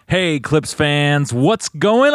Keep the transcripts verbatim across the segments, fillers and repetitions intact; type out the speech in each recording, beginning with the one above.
Hey, Clips fans, what's going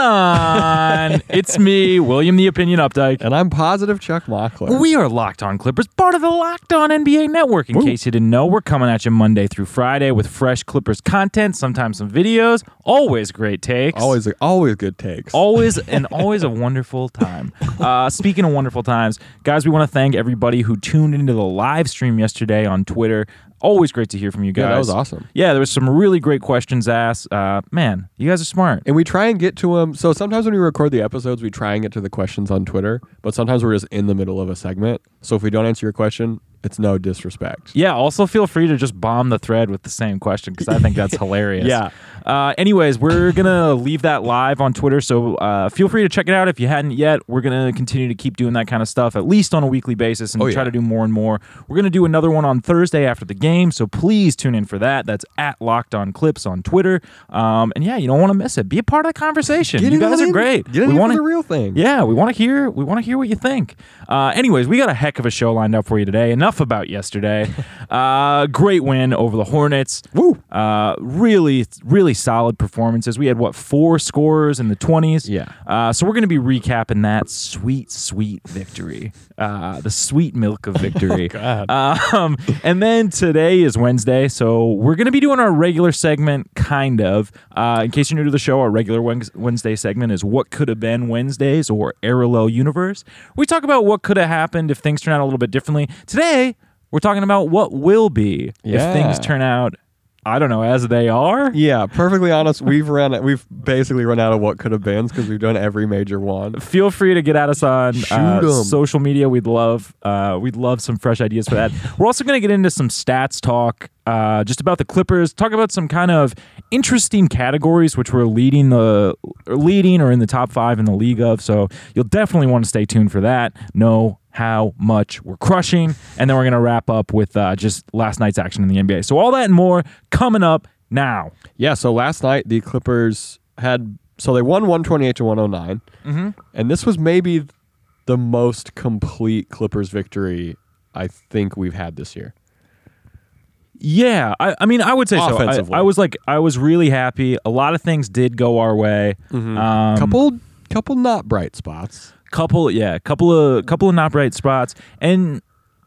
on? It's me, William the Opinion Updike. And I'm Positive Chuck Mockler. We are Locked On Clippers, part of the Locked On N B A Network. In Ooh. case you didn't know, we're coming at you Monday through Friday with fresh Clippers content, sometimes some videos, always great takes. Always, always good takes. Always and always a wonderful time. Uh, speaking of wonderful times, guys, we want to thank everybody who tuned into the live stream yesterday on Twitter. Always great to hear from you guys. Yeah, that was awesome. Yeah, there was some really great questions asked. Uh, man, you guys are smart. And we try and get to them. So sometimes when we record the episodes, we try and get to the questions on Twitter, but sometimes we're just in the middle of a segment. So if we don't answer your question, it's no disrespect. Yeah, also feel free to just bomb the thread with the same question because I think that's hilarious. Yeah. Uh, anyways, we're going to leave that live on Twitter, so uh, feel free to check it out if you hadn't yet. We're going to continue to keep doing that kind of stuff, at least on a weekly basis, and oh, try yeah. to do more and more. We're going to do another one on Thursday after the game, so please tune in for that. That's at Locked On Clips on Twitter. Um, and yeah, you don't want to miss it. Be a part of the conversation. Get you guys in, are great. Get in we for wanna, the real thing. Yeah, we want to hear. We want to hear what you think. Uh, anyways, we got a heck of a show lined up for you today. Enough about yesterday. uh, great win over the Hornets. Woo! Uh, really, really solid performances. We had, what, four scorers in the twenties? Yeah. Uh, so we're going to be recapping that sweet, sweet victory. Uh, the sweet milk of victory. oh, God. Um, and then today is Wednesday, so we're going to be doing our regular segment, kind of. Uh, in case you're new to the show, our regular Wednesday segment is What Could Have Been Wednesdays, or Parallel Universe. We talk about what could have happened if things turn out a little bit differently. Today, we're talking about what will be Yeah. if things turn out, I don't know, as they are. Yeah, perfectly honest, we've run we've basically run out of what could have been because we've done every major one. Feel free to get at us on uh, 'em. social media. We'd love uh, we'd love some fresh ideas for that. We're also going to get into some stats talk, uh, just about the Clippers. Talk about some kind of interesting categories which we're leading the or leading or in the top five in the league of. So you'll definitely want to stay tuned for that. Know how much we're crushing, and then we're going to wrap up with uh, just last night's action in the N B A. So all that and more coming up now. Yeah, so last night the Clippers had so they won one twenty-eight to one oh nine. Mm-hmm. And this was maybe the most complete Clippers victory I think we've had this year. Yeah, I, I mean, I would say so. Offensively. I, I was like, I was really happy. A lot of things did go our way. Mm-hmm. Um, couple, couple not bright spots. couple, yeah, couple of couple of not bright spots, and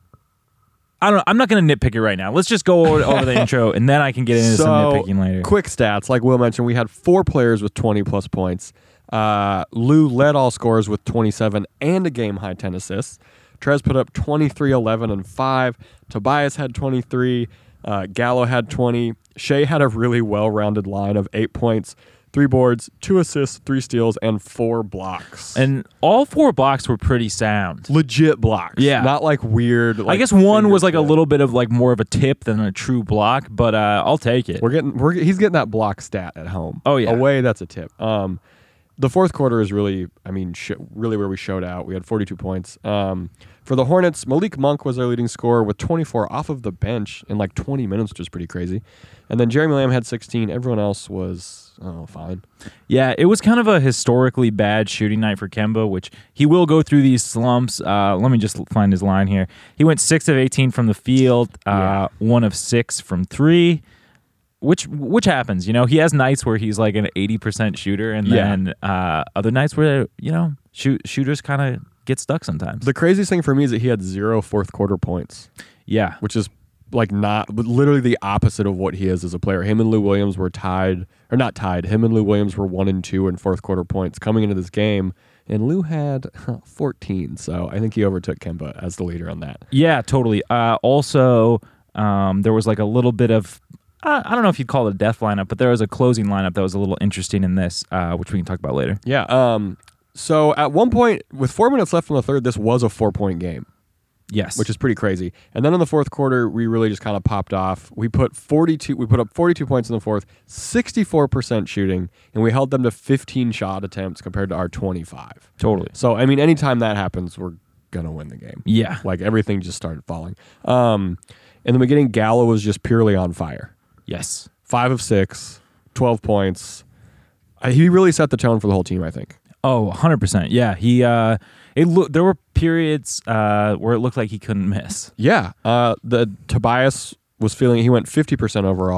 I don't. I'm not going to nitpick it right now. Let's just go over, over the intro, and then I can get into so, some nitpicking later. Quick stats, like Will mentioned, we had four players with twenty plus points. Uh, Lou led all scorers with twenty-seven and a game high ten assists. Trez put up twenty-three, eleven, and five. Tobias had twenty-three. Uh, Gallo had twenty. Shea had a really well-rounded line of eight points, three boards, two assists, three steals, and four blocks. And all four blocks were pretty sound. Legit blocks. Yeah. Not like weird. Like I guess one was like a fingertip. little bit of like more of a tip than a true block, but uh, I'll take it. We're getting we're he's getting that block stat at home. Oh, yeah. Away, that's a tip. Um, the fourth quarter is really, I mean, sh- really where we showed out. We had forty-two points. Um, for the Hornets, Malik Monk was their leading scorer with twenty-four off of the bench in like twenty minutes, which is pretty crazy. And then Jeremy Lamb had sixteen. Everyone else was, oh, fine. Yeah, it was kind of a historically bad shooting night for Kemba, which he will go through these slumps. Uh, let me just find his line here. He went six of eighteen from the field, uh, one of six from three, which which happens. You know, he has nights where he's like an eighty percent shooter, and Yeah. then uh, other nights where, you know, shoot, shooters kind of get stuck sometimes. The craziest thing for me is that he had zero fourth quarter points, Yeah. which is like not, but literally the opposite of what he is as a player. Him and Lou Williams were tied, or not tied. Him and Lou Williams were one and two in fourth quarter points coming into this game, and Lou had huh, fourteen. So I think he overtook Kemba as the leader on that. Yeah, totally. Uh, also, um, there was like a little bit of, I I don't know if you'd call it a death lineup, but there was a closing lineup that was a little interesting in this, uh, which we can talk about later. Yeah. Um. So at one point, with four minutes left in the third, this was a four-point game, Yes. which is pretty crazy. And then in the fourth quarter, we really just kind of popped off. We put forty-two. We put up forty-two points in the fourth, sixty-four percent shooting, and we held them to fifteen shot attempts compared to our twenty-five. totally. So I mean, anytime that happens, we're gonna win the game. Yeah. Like everything just started falling. Um, in the beginning, Gallo was just purely on fire. Yes. Five of six, twelve points. Uh, he really set the tone for the whole team, I think. Oh, one hundred percent. Yeah. He, uh, it look, there were periods uh, where it looked like he couldn't miss. Yeah. Uh, the Tobias was feeling, he went fifty percent overall.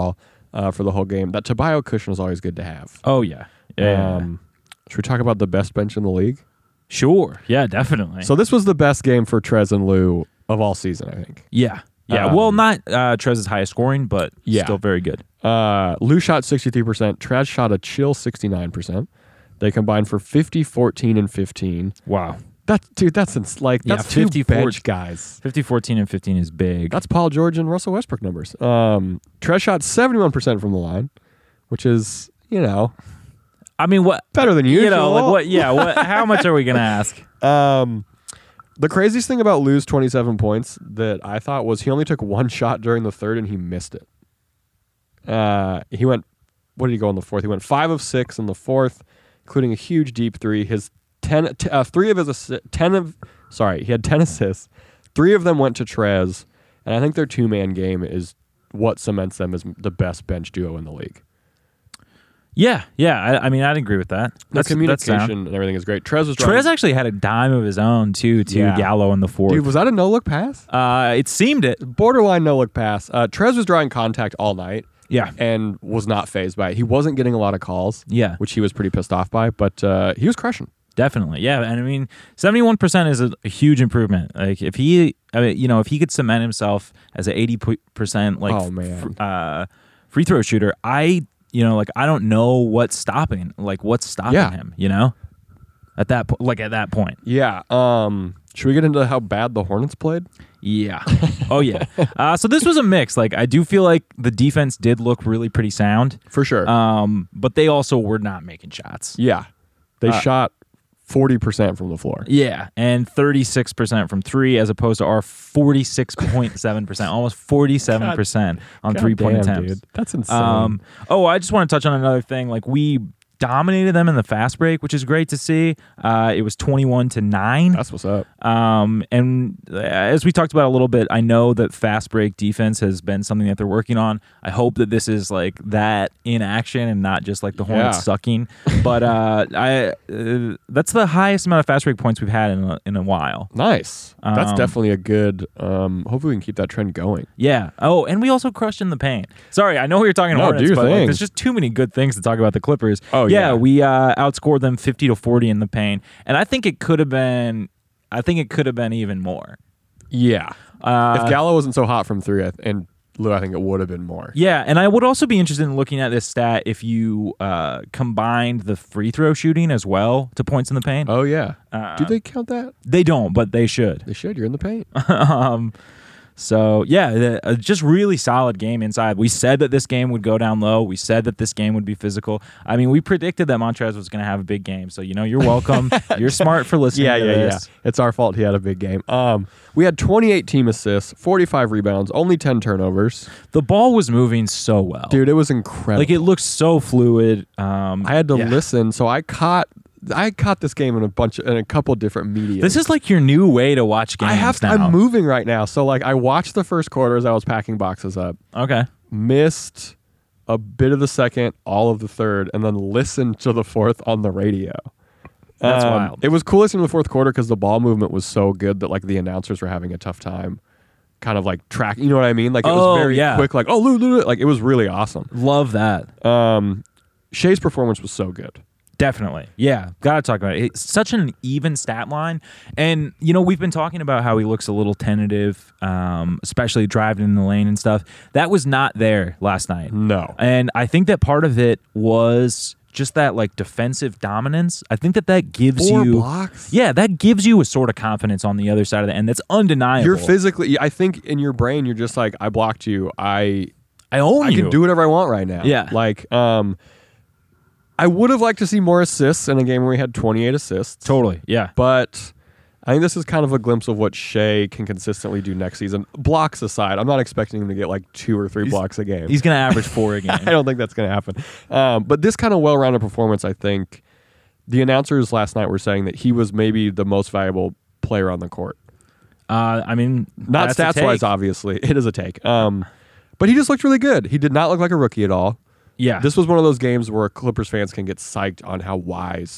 uh, for the whole game. That Tabayo cushion is always good to have. Oh yeah. Yeah. Um, should we talk about the best bench in the league? Sure. Yeah, definitely. So this was the best game for Trez and Lou of all season, I think. yeah. Yeah. Um, well, not uh, Trez's highest scoring, but Yeah. still very good. Uh, Lou shot sixty-three percent. Trez shot a chill sixty-nine percent. They combined for fifty, fourteen, and fifteen. Wow. That's dude. That's ins- like Yeah, that's two fifty, bench guys. fifty, fourteen, and fifteen is big. That's Paul George and Russell Westbrook numbers. Um, Trez shot seventy-one percent from the line, which is you know I mean, what? better than usual. You know, like what? Yeah. What? How much are we gonna ask? Um, the craziest thing about Lou's twenty-seven points that I thought was he only took one shot during the third and he missed it. Uh, he went. What did he go in the fourth? He went five of six in the fourth, including a huge deep three. His ten, t- uh, three of his assi- ten of sorry, he had ten assists. Three of them went to Trez, and I think their two man game is what cements them as the best bench duo in the league. Yeah. Yeah. I, I mean, I'd agree with that. The That's that's sound. communication and everything is great. Trez was Trez driving- actually had a dime of his own too to Yeah. Gallo in the fourth. Dude, was that a no look pass? uh, it seemed it. Borderline no look pass. Uh, Trez was drawing contact all night. Yeah. And was not phased by it. He wasn't getting a lot of calls, Yeah. which he was pretty pissed off by, but uh, he was crushing. Definitely, yeah, and I mean, seventy-one percent is a, a huge improvement. Like if he, I mean, you know, if he could cement himself as an eighty percent like Oh, man. f- uh, free throw shooter, I, you know, like I don't know what's stopping, like what's stopping Yeah. him, you know, at that, po- like at that point, Yeah. Um, should we get into how bad the Hornets played? yeah, oh yeah. Uh, so this was a mix. Like I do feel like the defense did look really pretty sound, For sure. um, but they also were not making shots. yeah. They uh, shot forty percent from the floor. Yeah, and thirty-six percent from three as opposed to our forty-six point seven percent, almost forty-seven percent on God three-point damn, attempts. dude. That's insane. Um, oh, I just want to touch on another thing. Like, we dominated them in the fast break, which is great to see. Uh, it was twenty-one to nine. That's what's up. Um, and as we talked about a little bit, I know that fast break defense has been something that they're working on. I hope that this is like that in action and not just like the Hornets Yeah. sucking. But uh, I uh, that's the highest amount of fast break points we've had in a, in a while. Nice. That's Um, definitely a good. Um, hopefully, we can keep that trend going. Yeah. Oh, and we also crushed in the paint. Sorry, I know we were talking No, Hornets, do your but like, thing. there's just too many good things to talk about the Clippers. Oh, yeah, yeah. we uh, outscored them fifty to forty in the paint, and I think it could have been. I think it could have been even more. Yeah. Uh, if Gallo wasn't so hot from three, I th- and Lou, I think it would have been more. Yeah, and I would also be interested in looking at this stat if you uh, combined the free throw shooting as well to points in the paint. Oh yeah. Uh, Do they count that? They don't, but they should. They should. You're in the paint. um, so yeah, the, uh, just really solid game inside. We said that this game would go down low. We said that this game would be physical. I mean, we predicted that Montrez was going to have a big game. So you know, you're welcome. You're smart for listening. Yeah, to yeah, this. yeah. It's our fault he had a big game. Um, we had twenty-eight team assists, forty-five rebounds, only ten turnovers. The ball was moving so well, Dude, it was incredible. Like it looked so fluid. Um, I had to yeah. listen, so I caught I caught this game in a bunch in a couple different media. This is like your new way to watch games I have now. I'm moving right now, so like I watched the first quarter as I was packing boxes up, Okay. missed a bit of the second, all of the third, and then listened to the fourth on the radio. That's Um, wild. It was cool listening to the fourth quarter because the ball movement was so good that like the announcers were having a tough time, kind of like track. You know what I mean? Like it Oh, was very yeah. quick. Like oh, Lou, Lou, Lou. Like it was really awesome. Love that. Um, Shea's performance was so good. Definitely. Yeah. Got to talk about it. It's such an even stat line. And, you know, we've been talking about how he looks a little tentative, um, especially driving in the lane and stuff. That was not there last night. No. And I think that part of it was just that, like, defensive dominance. I think that that gives Four you. blocks. Yeah, that gives you a sort of confidence on the other side of the end. That's undeniable. You're physically. I think in your brain you're just like I blocked you. I I own I you. can do whatever I want right now. Yeah. Like um. I would have liked to see more assists in a game where we had twenty-eight assists. Totally. Yeah. But I think this is kind of a glimpse of what Shea can consistently do next season. Blocks aside, I'm not expecting him to get like two or three He's- blocks a game. He's going to average four a game. I don't think that's going to happen. Um, but this kind of well-rounded performance, I think, the announcers last night were saying that he was maybe the most valuable player on the court. Uh, I mean, Not that's a stats-wise, take. obviously. It is a take. Um, but he just looked really good. He did not look like a rookie at all. Yeah. This was one of those games where Clippers fans can get psyched on how wise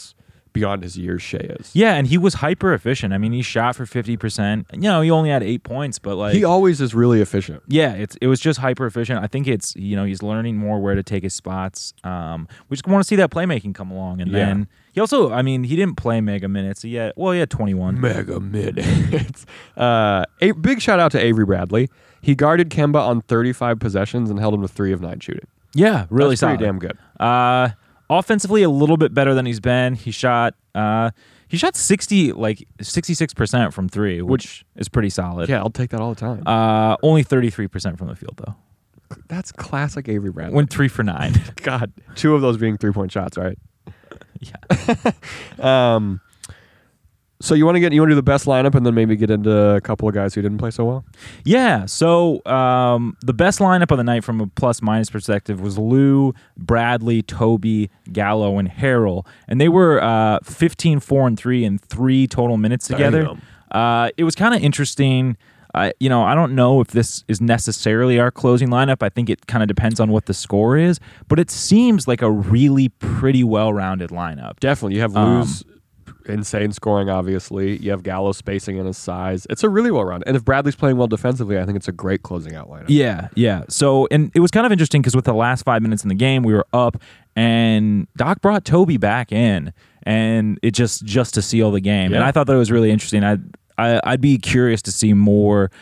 beyond his years Shea is. Yeah, and he was hyper efficient. I mean, he shot for fifty percent. You know, he only had eight points, but like He always is really efficient. yeah, it's it was just hyper efficient. I think it's you know he's learning more where to take his spots. Um, we just want to see that playmaking come along, and Yeah. then he also, I mean, he didn't play mega minutes. He had well, he had twenty-one. Mega minutes. uh, a big shout out to Avery Bradley. He guarded Kemba on thirty-five possessions and held him to three of nine shooting. Yeah, really That's solid. pretty damn good. Uh, offensively, a little bit better than he's been. He shot uh, he shot sixty like sixty-six percent from three, which is pretty solid. Yeah, I'll take that all the time. Uh, only thirty-three percent from the field though. That's classic Avery Bradley. Went three for nine. God, two of those being three point shots, right? Yeah. Um. So you want to get you want to do the best lineup and then maybe get into a couple of guys who didn't play so well. Yeah. So um, the best lineup of the night from a plus minus perspective was Lou, Bradley, Toby, Gallo, and Harrell, and they were uh, fifteen, four, and three in three total minutes together. Damn. Uh, it was kind of interesting. Uh, you know, I don't know if this is necessarily our closing lineup. I think it kind of depends on what the score is, but it seems like a really pretty well-rounded lineup. Definitely, you have Um, Lou's insane scoring. Obviously, you have Gallo spacing and his size. It's a really well rounded. And if Bradley's playing well defensively, I think it's a great closing out lineup. Yeah, yeah. So, and it was kind of interesting because with the last five minutes in the game, we were up, and Doc brought Toby back in, and it just just to seal the game. Yeah. And I thought that was really interesting. I, I I'd be curious to see more.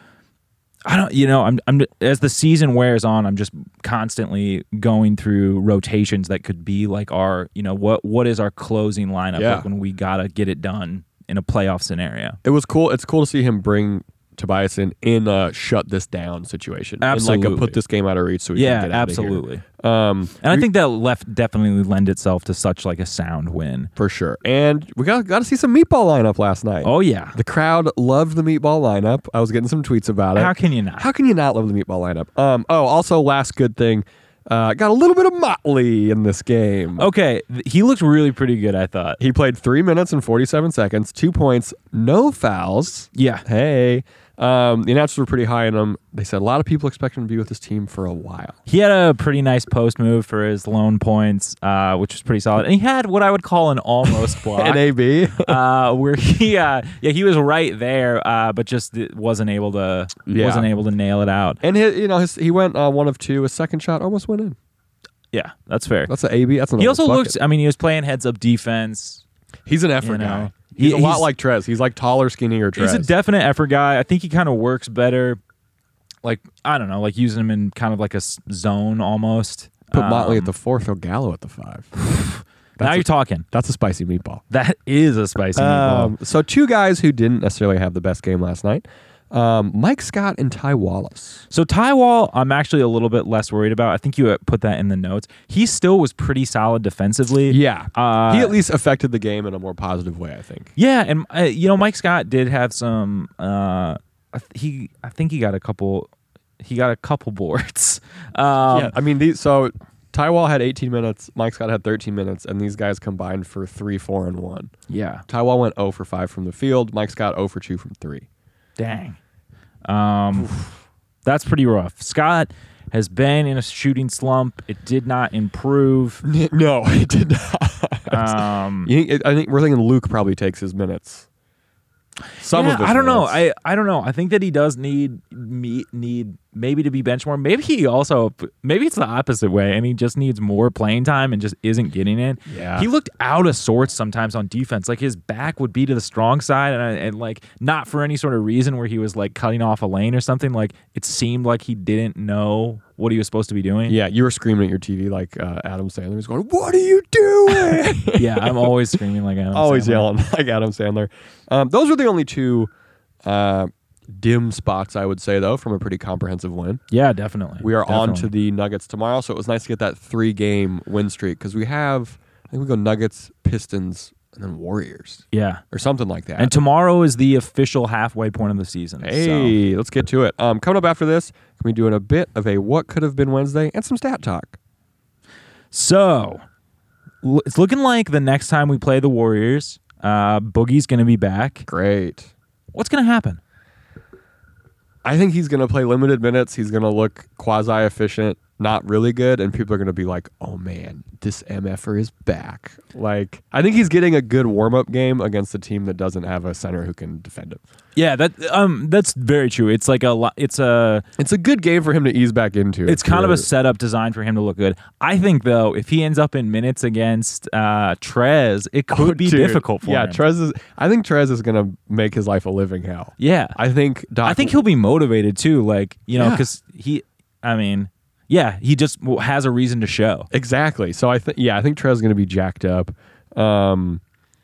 I don't, you know, I'm, I'm as the season wears on, I'm just constantly going through rotations that could be like our, you know, what what is our closing lineup Yeah. like when we gotta get it done in a playoff scenario. It was cool. It's cool to see him bring Tobias in in a shut this down situation. In like Absolutely. a put this game out of reach so we Yeah, can get out absolutely. of here. Um, And I we- think that left definitely lend itself to such like a sound win. for sure. And we got got to see some meatball lineup last night. Oh yeah. The crowd loved the meatball lineup. I was getting some tweets about it. How can you not? How can you not love the meatball lineup? Um. Oh, also, last good thing, uh, got a little bit of Motley in this game. Okay, th- he looked really pretty good, I thought. He played three minutes and forty-seven seconds, two points, no fouls. Yeah. Hey, um, the announcers were pretty high on him. They said a lot of people expect him to be with this team for a while. He had a pretty nice post move for his lone points, uh, which was pretty solid. And he had what I would call an almost block. An A B. uh, where he, uh, yeah, he was right there, uh, but just wasn't able to, Yeah. wasn't able to nail it out. And his, you know, his, he went uh, one of two. His second shot almost went in. Yeah, that's fair. That's an A B. That's an He also bucket. looks. I mean, he was playing heads up defense. He's an effort you know. guy. He's He- a lot he's- like Trez. He's like taller, skinnier Trez. He's a definite effort guy. I think he kind of works better. Like I don't know, like using him in kind of like a s- zone almost. Put Motley at Um, the four, throw Gallo at the five. now That's you're a- talking. That's a spicy meatball. That is a spicy Um, meatball. so two guys who didn't necessarily have the best game last night. Um, Mike Scott and Ty Wallace. So Ty Wall, I'm actually a little bit less worried about. I think you uh, put that in the notes. He still was pretty solid defensively. Yeah. Uh, he at least affected the game in a more positive way, I think. Yeah, and uh, you know Mike Scott did have some. Uh, I th- he, I think he got a couple. He got a couple boards. Um, yeah. I mean, these, so Ty Wall had eighteen minutes. Mike Scott had thirteen minutes, and these guys combined for three, four, and one. yeah. Ty Wall went zero for five from the field. Mike Scott zero for two from three. Dang. Um, that's pretty rough. Scott has been in a shooting slump. It did not improve. No, he did not. Um, You think- I think we're thinking Luke probably takes his minutes. Some yeah, of his I don't know. minutes. I I don't know. I think that he does need me need maybe to be benched more. Maybe he also maybe it's the opposite way, and he just needs more playing time and just isn't getting it. Yeah. he looked out of sorts sometimes on defense. Like his back would be to the strong side, and, and like not for any sort of reason where he was like cutting off a lane or something. Like it seemed like he didn't know what he was supposed to be doing. Yeah, you were screaming at your T V like uh, Adam Sandler was going, "What are you doing?" yeah. I'm always screaming like Adam Always Sandler. yelling like Adam Sandler. Um, those are the only two uh, dim spots, I would say, though, from a pretty comprehensive win. Yeah, definitely. We are on Definitely. to the Nuggets tomorrow, so it was nice to get that three-game win streak because we have, I think we go Nuggets, Pistons, and then Warriors yeah. or something like that. And tomorrow is the official halfway point of the season. so- Hey, let's get to it. Um, coming up after this, we're doing a bit of a what could have been Wednesday and some stat talk. So, l- it's looking like the next time we play the Warriors, uh, Boogie's going to be back. Great. What's going to happen? I think he's going to play limited minutes. He's going to look quasi-efficient. not really good, and people are going to be like, oh man, this M F er is back. Like, I think he's getting a good warm-up game against a team that doesn't have a center who can defend him. Yeah, that um, that's very true. It's like a, lo- it's a, It's a good game for him to ease back into. it's if kind of a you're- setup designed for him to look good. I think though, if he ends up in minutes against uh, Trez, it could Oh, be dude. difficult for yeah, him. Trez is. I think Trez is going to make his life a living hell. yeah, I think. Doc, I think he'll be motivated too. Like you know, Yeah. because he, I mean, yeah, he just w- has a reason to show. exactly. So I think. Yeah, I think Trez is going to be jacked up. Um,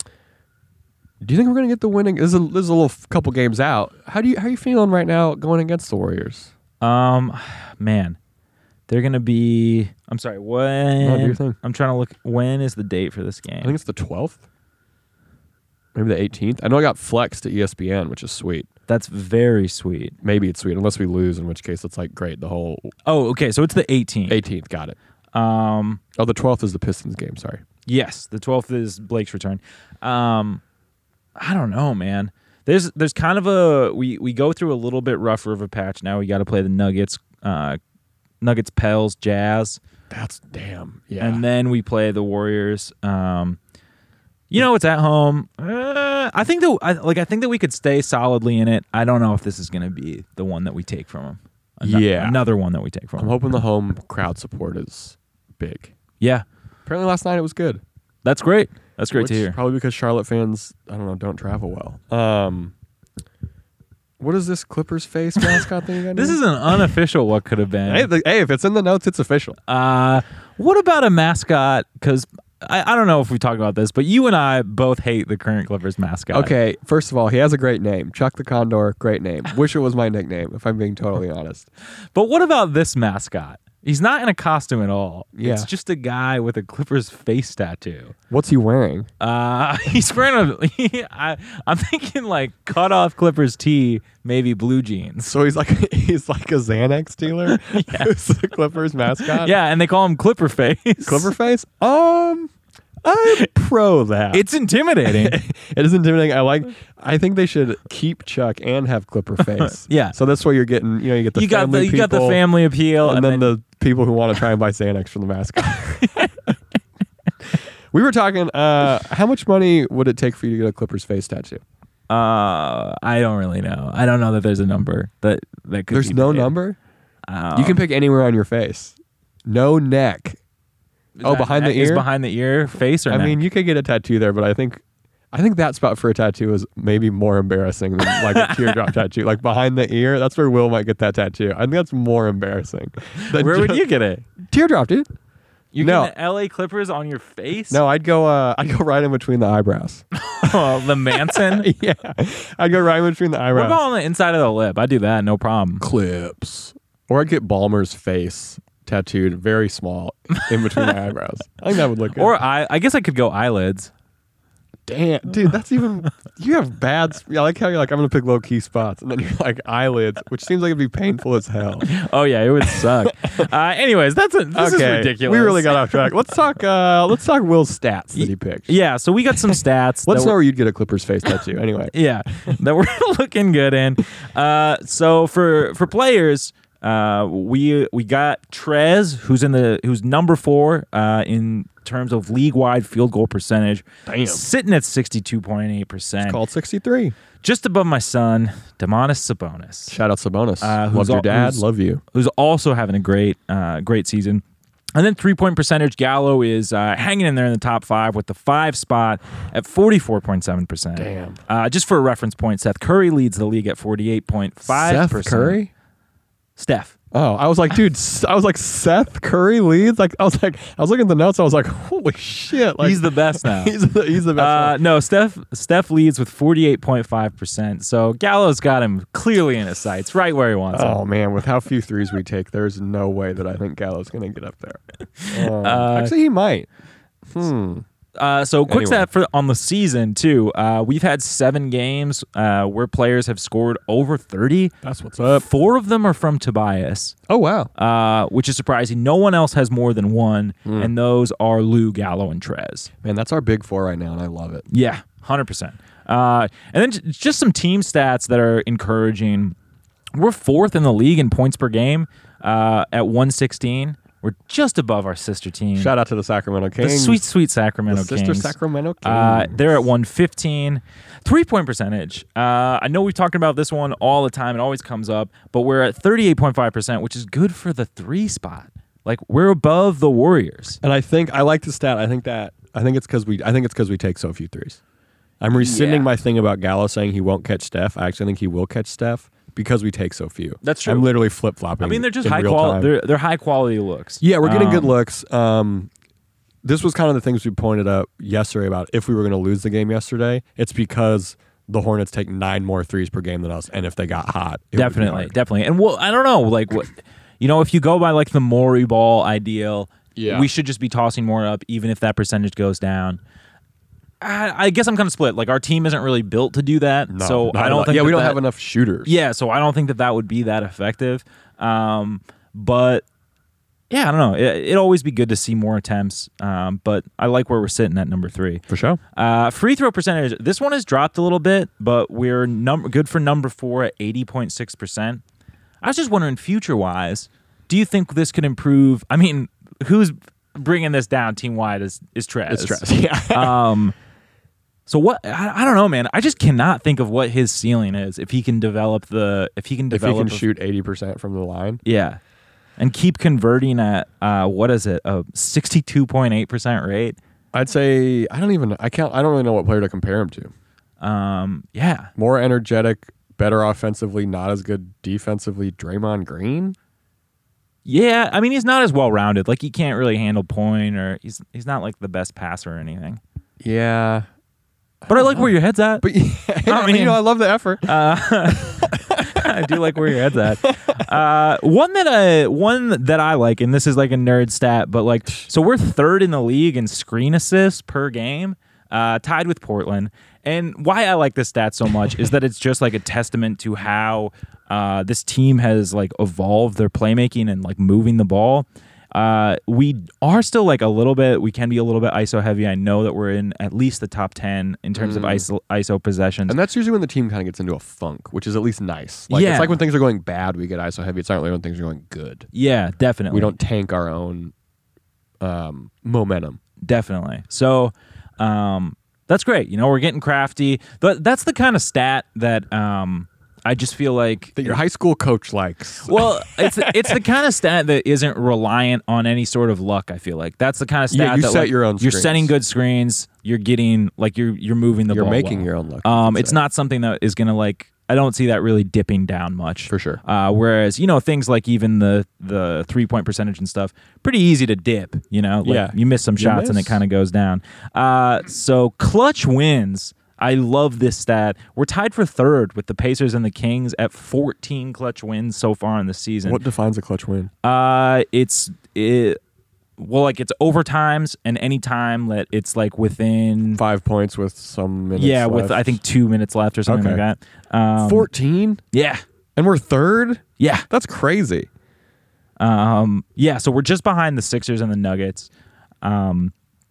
do you think we're going to get the winning? This is a, this is a little f- couple games out. How do you how are you feeling right now going against the Warriors? Um, man, they're gonna be. I'm sorry. When? No, do your thing. I'm trying to look. When is the date for this game? I think it's the twelfth. Maybe the eighteenth. I know I got flexed to E S P N, which is sweet. That's very sweet. Maybe it's sweet, unless we lose, in which case it's like great. The whole Oh, okay. So it's the eighteenth. eighteenth. Got it. Um, Oh, the twelfth is the Pistons game. Sorry. yes, the twelfth is Blake's return. Um, I don't know, man. There's there's kind of a we we go through a little bit rougher of a patch now. We got to play the Nuggets, uh, Nuggets, Pels, Jazz, That's damn. Yeah. and then we play the Warriors. Um, you know, it's at home. Uh, I think that I, like I think that we could stay solidly in it. I don't know if this is going to be the one that we take from them. Ano- Yeah. another one that we take from I'm them. hoping the home crowd support is big. Yeah, Apparently last night it was good. that's great. That's great Which to hear. Probably because Charlotte fans, I don't know, don't travel well. Um, what is this Clippers face mascot thing you got? This now? is an unofficial what could have been. Hey, the, hey, if it's in the notes, it's official. Uh, what about a mascot? Because I, I don't know if we talked about this, but you and I both hate the current Clippers mascot. Okay, first of all, he has a great name. Chuck the Condor, great name. Wish it was my nickname, if I'm being totally honest. But what about this mascot? He's not in a costume at all. Yeah. It's just a guy with a Clippers face tattoo. What's he wearing? Uh, he's wearing a. He, I, I'm thinking like cut off Clippers tee, maybe blue jeans. So he's like he's like a Xanax dealer. Who's the Clippers mascot? Yeah, and they call him Clipper Face. Clipper face. Um, I'm pro that. It's intimidating. It is intimidating. I like. I think they should keep Chuck and have Clipper face. Yeah. So that's why you're getting. You know, you get the you got family the you got the people, family appeal, and, then, the people who want to try and buy Xanax from the mascot. We were talking. Uh, how much money would it take for you to get a Clippers face tattoo? Uh, I don't really know. I don't know that there's a number that that could. There's be no paid. number. Um, You can pick anywhere on your face. No neck. is oh, that behind the neck- is ear? behind the ear, face or I neck? mean, you could get a tattoo there, but I think, I think that spot for a tattoo is maybe more embarrassing than like a teardrop tattoo. Like behind the ear, that's where Will might get that tattoo. I think that's more embarrassing. than where would just- you get it? Teardrop, dude. You No. get the L A Clippers on your face? No, I'd go. Uh, I'd go right in between the eyebrows. Oh, the Manson. Yeah, I'd go right in between the What eyebrows. about on the inside of the lip? I do that, no problem. Clips? Or I'd get Ballmer's face tattooed very small in between my eyebrows. I think that would look good. Or I, I guess I could go eyelids. Damn, dude, that's even. You have bad. s- I like how you're like, I'm gonna pick low key spots, and then you're like eyelids, which seems like it'd be painful as hell. Oh yeah, it would suck. uh, anyways, that's a, this is ridiculous. We really got off track. Let's talk. Uh, let's talk Will's stats that he picked. Yeah, so we got some stats. Let's that know were- where you'd get a Clippers face tattoo. Anyway, yeah, that we're looking good in. Uh, so for for players, uh, we we got Trez, who's in the who's number four uh, in terms of league wide field goal percentage, Damn. sitting at sixty two point eight percent, called sixty-three. just above my son, Domantas Sabonis, Shout out Sabonis. Uh, who's Love your al- dad. who's- Love you. who's also having a great uh, great season. And then three point percentage, Gallo is uh, hanging in there in the top five with the five spot at forty-four point seven percent. Damn. Uh, just for a reference point, Seth Curry leads the league at forty-eight point five percent. Seth Curry. Steph. Oh, I was like, dude. S- I was like, Seth Curry leads. Like, I was like, I was looking at the notes. I was like, holy shit! Like, he's the best now. he's the, he's the best. Uh, one. no, Steph Steph leads with forty-eight point five percent. So Gallo's got him clearly in his sights, right where he wants him. Oh man, with how few threes we take, there's no way that I think Gallo's gonna get up there. Um, Uh, actually, he might. Hmm. Uh, so quick Anyway. stat for on the season too. Uh, we've had seven games uh, where players have scored over thirty. That's what's up. Four of them are from Tobias, Oh wow. uh, which is surprising. No one else has more than one, Hmm. and those are Lou, Gallo, and Trez. Man, that's our big four right now, and I love it. Yeah, one hundred percent. Uh, and then j- just some team stats that are encouraging. We're fourth in the league in points per game uh, at one sixteen. We're just above our sister team. Shout out to the Sacramento Kings. The sweet, sweet Sacramento the Kings. sister Sacramento Kings. Uh, they're at one fifteen. Three-point percentage. Uh, I know we've talked about this one all the time. It always comes up. But we're at thirty-eight point five percent, which is good for the three spot. Like, we're above the Warriors. And I think I like the stat. I think that I think it's because we I think it's because we take so few threes. I'm rescinding Yeah. my thing about Gallo saying he won't catch Steph. I actually think he will catch Steph because we take so few. That's true. I'm literally flip flopping. I mean, they're just high quality. They're, they're high quality looks. Yeah, we're getting Um, good looks. Um, this was kind of the things we pointed out yesterday about if we were going to lose the game yesterday. It's because the Hornets take nine more threes per game than us, and if they got hot, it would be Definitely, hard. definitely. And well, I don't know, like what, you know, if you go by like the Morey ball ideal, Yeah. we should just be tossing more up, even if that percentage goes down. I, I guess I'm kind of split. Like our team isn't really built to do that, No, so not I at don't all. think. Yeah, that we don't that- have enough shooters. Yeah, so I don't think that that would be that effective. Um, but yeah, I don't know. It, it'd always be good to see more attempts. Um, but I like where we're sitting at number three. for sure. Uh, free throw percentage. This one has dropped a little bit, but we're number good for number four at eighty point six percent. I was just wondering, future wise, do you think this could improve? I mean, who's bringing this down team wide is is Trez. It's stress. Yeah. Um, so what? I, I don't know, man. I just cannot think of what his ceiling is if he can develop the if he can if he develop can a- shoot eighty percent from the line. yeah, and keep converting at uh, what is it a sixty two point eight percent rate. I'd say I don't even I can't I don't really know what player to compare him to. Um, yeah, More energetic, better offensively, not as good defensively. Draymond Green. yeah. I mean, he's not as well rounded. Like he can't really handle point, or he's he's not like the best passer or anything. Yeah, But I like where your head's at. but yeah, I mean- you know I love the effort. I do like where your head's at. Uh, one that I one that I like, and this is like a nerd stat, but like, so we're third in the league in screen assists per game, uh, tied with Portland. And why I like this stat so much is that it's just like a testament to how uh, this team has like evolved their playmaking and like moving the ball. Uh, we are still like a little bit, we can be a little bit I S O heavy. I know that we're in at least the top ten in terms of I S O, I S O possessions. And that's usually when the team kind of gets into a funk, which is at least nice. Like Yeah. it's like when things are going bad, we get I S O heavy. It's not really when things are going good. Yeah, definitely. We don't tank our own um, momentum. Definitely. So um, that's great. You know, we're getting crafty. But that's the kind of stat that um, I just feel like. That your high school coach likes. Well, it's it's the kind of stat that isn't reliant on any sort of luck. I feel like that's the kind of stat Yeah, you that set like, your own You're screens. setting good screens. You're getting like you're you're moving the You're ball. making well. your own luck. you Um, could it's say. not something that is gonna like. I don't see that really dipping down much For sure. Uh, whereas you know things like even the the three point percentage and stuff, pretty easy to dip. You know, like, Yeah. you miss some You shots and it miss. kind of goes down. Uh, so clutch wins. I love this stat. We're tied for third with the Pacers and the Kings at fourteen clutch wins so far in the season. What defines a clutch win? Uh, it's it. Well, like it's overtimes and any time that it's like within. Five points with some minutes Yeah, with left. I think two minutes left or something Okay. like that. Um, fourteen? Yeah, And we're third? yeah. That's crazy. Um, yeah, so we're just behind the Sixers and the Nuggets. Um,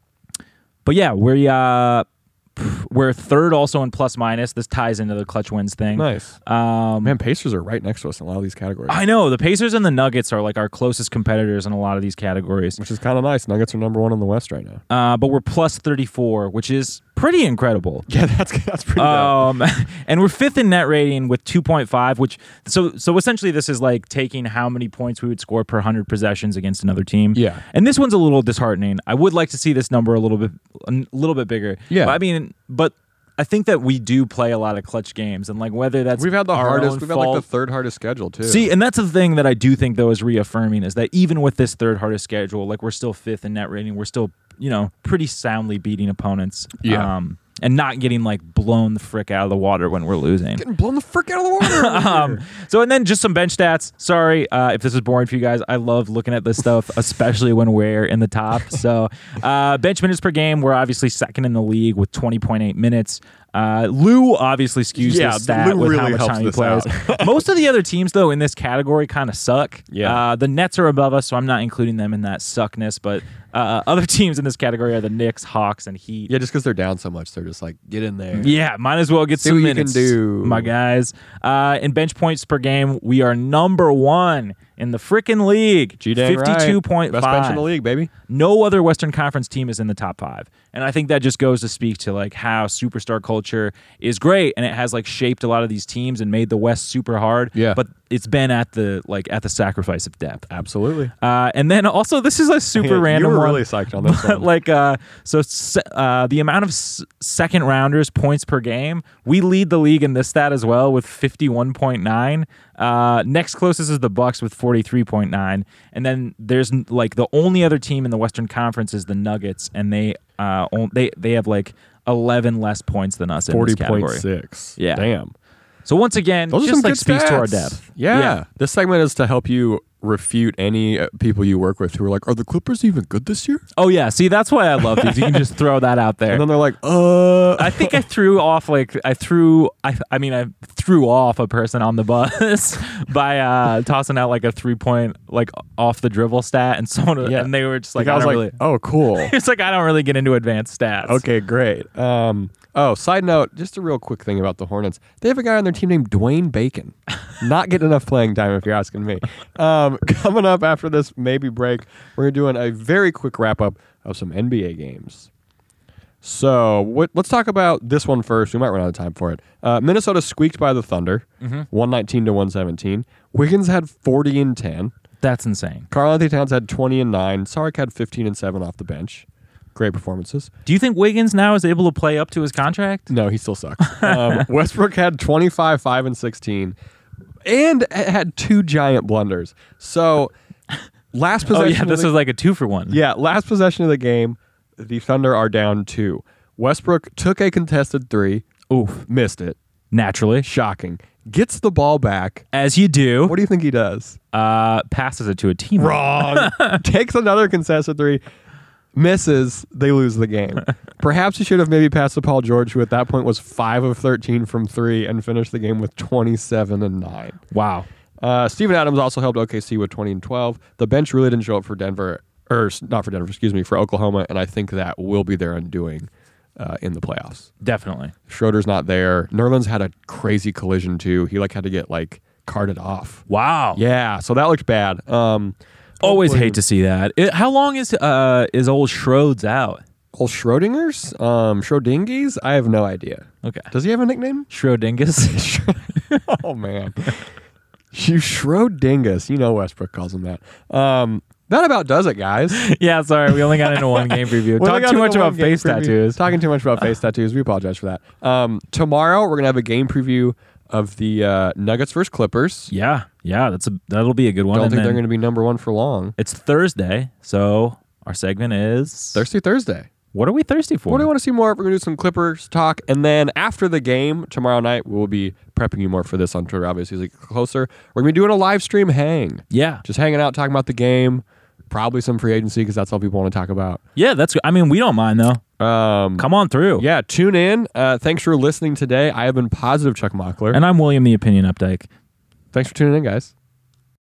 but yeah, we're uh, we're third also in plus minus. This ties into the clutch wins thing. Nice. Um, Man, Pacers are right next to us in a lot of these categories. I know the Pacers and the Nuggets are like our closest competitors in a lot of these categories. Which is kind of nice. Nuggets are number one in the West right now. Uh, but we're plus thirty-four, which is pretty incredible. Yeah, that's that's pretty dope. Um, and we're fifth in net rating with two point five, which so so essentially this is like taking how many points we would score per one hundred possessions against another team. Yeah. And this one's a little disheartening. I would like to see this number a little bit a little bit bigger. Yeah. But I mean, but I think that we do play a lot of clutch games, and like whether that's We've had the our hardest. own We've had like fault- the third hardest schedule too. See, and that's the thing that I do think though is reaffirming is that even with this third hardest schedule, like we're still fifth in net rating, we're still, you know, pretty soundly beating opponents. Yeah. Um, and not getting like blown the frick out of the water when we're losing. getting blown the frick out of the water. over Um, here. so and then just some bench stats. Sorry uh, if this is boring for you guys. I love looking at this stuff, especially when we're in the top. So uh, bench minutes per game, we're obviously second in the league with twenty point eight minutes. Uh, Lou obviously skews Yeah, this stat Lou with how really much helps time he this plays. out. Most of the other teams, though, in this category kind of suck. Yeah. Uh, the Nets are above us, so I'm not including them in that suckness. But uh, other teams in this category are the Knicks, Hawks, and Heat. Yeah, just because they're down so much, they're just like, get in there. Yeah, might as well get See some what you can minutes, do. my guys. Uh, in bench points per game, we are number one in the frickin' league. G dang right. fifty-two point five. Best bench in the league, baby. No other Western Conference team is in the top five. And I think that just goes to speak to like how superstar culture is great, and it has like shaped a lot of these teams and made the West super hard. Yeah. But it's been at the like at the sacrifice of depth. Absolutely. Uh, and then also this is a super Yeah, random you were one. really psyched on this But one. like uh, so se- uh, the amount of s- second rounders points per game, we lead the league in this stat as well with fifty-one point nine. Uh, next closest is the Bucks with forty-three point nine, and then there's n- like the only other team in the Western Conference is the Nuggets, and they uh on- they they have like eleven less points than us in forty this category. point six. Yeah. Damn. So once again, Those are just some like good speaks to our stats. depth. Yeah. Yeah. This segment is to help you refute any uh, people you work with who are like, are the Clippers even good this year? Oh yeah, see that's why I love these. You can just throw that out there. And then they're like, uh. I think I threw off like I threw I I mean I threw off a person on the bus by uh, tossing out like a three point like off the dribble stat, and someone Yeah. and they were just Like, like I I was don't like, really. oh, cool. It's like I don't really get into advanced stats. Okay, great. Um, oh, side note, just a real quick thing about the Hornets. They have a guy on their team named Dwayne Bacon. Not getting enough playing time, if you're asking me. Um, coming up after this maybe break, we're doing a very quick wrap up of some N B A games. So what, let's talk about this one first. We might run out of time for it. Uh, Minnesota squeaked by the Thunder, Mm-hmm. one nineteen to one seventeen. Wiggins had forty and ten. That's insane. Karl Anthony Towns had twenty and nine. Sark had fifteen and seven off the bench. Great performances. Do you think Wiggins now is able to play up to his contract? No, he still sucks. Um, Westbrook had twenty-five, five, and sixteen, and had two giant blunders. So, last Oh possession. yeah, of this the, was like a two for one. yeah, last possession of the game, the Thunder are down two. Westbrook took a contested three, Oof. missed it. Naturally, Shocking. Gets the ball back. as you do, What do you think he does? uh, passes it to a team. Wrong. Takes another contested three. Misses, they lose the game. Perhaps he should have maybe passed to Paul George, who at that point was five of thirteen from three and finished the game with twenty-seven and nine. Wow. Uh, Steven Adams also helped O K C with twenty and twelve. The bench really didn't show up for Denver, or s- not for Denver, excuse me, for Oklahoma, and I think that will be their undoing uh, in the playoffs. Definitely. Schroeder's not there. Nerlens had a crazy collision too. He like had to get like carted off. Wow. Yeah, so that looked bad. Um, Always hopefully- hate to see that. It, how long is uh is old Schroeds out? Old Schrodinger's? Um, Schrodingies? I have no idea. Okay. Does he have a nickname? Schrodingus. Oh, man. You Schrodingus. You know Westbrook calls him that. Um, that about does it, guys. Yeah, sorry, we only got into one game preview. We only Talk got too into much one about game face preview. tattoos. Talking too much about face tattoos. We apologize for that. Um, tomorrow, we're going to have a game preview of the uh, Nuggets versus Clippers. Yeah, yeah, that's a that'll be a good one. Don't And think they're then going to be number one for long. It's Thursday, so our segment is Thirsty Thursday. What are we thirsty for? What do you want to see more of? We're going to do some Clippers talk. And then after the game, tomorrow night, we'll be prepping you more for this on Twitter, obviously, as we get closer. We're going to be doing a live stream hang. Yeah, Just hanging out, talking about the game. Probably some free agency because that's all people want to talk about. yeah, that's. I mean, we don't mind though. Um, Come on through. yeah, tune in. Uh, thanks for listening today. I have been Positive Chuck Mockler. And I'm William the Opinion Updike. Thanks for tuning in, guys.